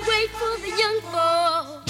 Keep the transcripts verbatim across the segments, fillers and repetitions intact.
way for the young folks.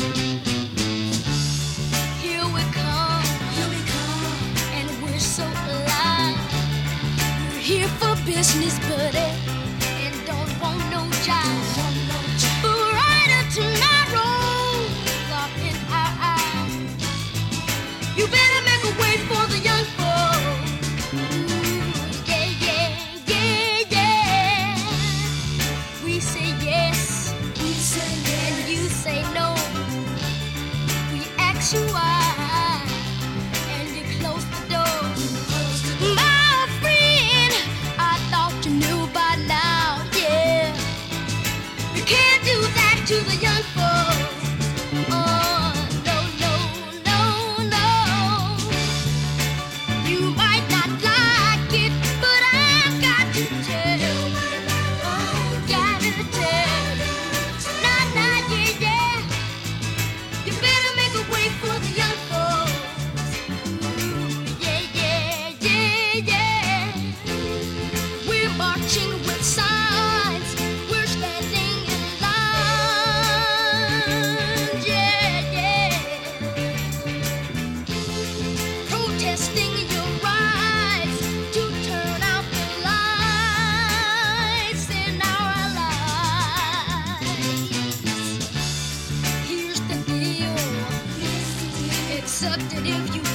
Here we come, here we come, and we're so alive. We're here for business, buddy, and don't want no job. Brighter tomorrow, lock in our eyes. You better make a way for the young folks. Ooh, yeah, yeah, yeah, yeah. We say yes, we say yes, and you say no. We ask you why, and you close the door. My friend, I thought you knew by now, yeah. You can't do that to the young folks. Oh, no, no, no, no. You might not like it, but I've got to tell you. Oh, got to tell you. Nah, nah, yeah, yeah. You better make a way for the young folks. Ooh, yeah, yeah, yeah, yeah. We're marching with signs. We're standing in line. Yeah, yeah. Protesting your rights to turn out the lights in our lives. Here's the deal. Accept it if you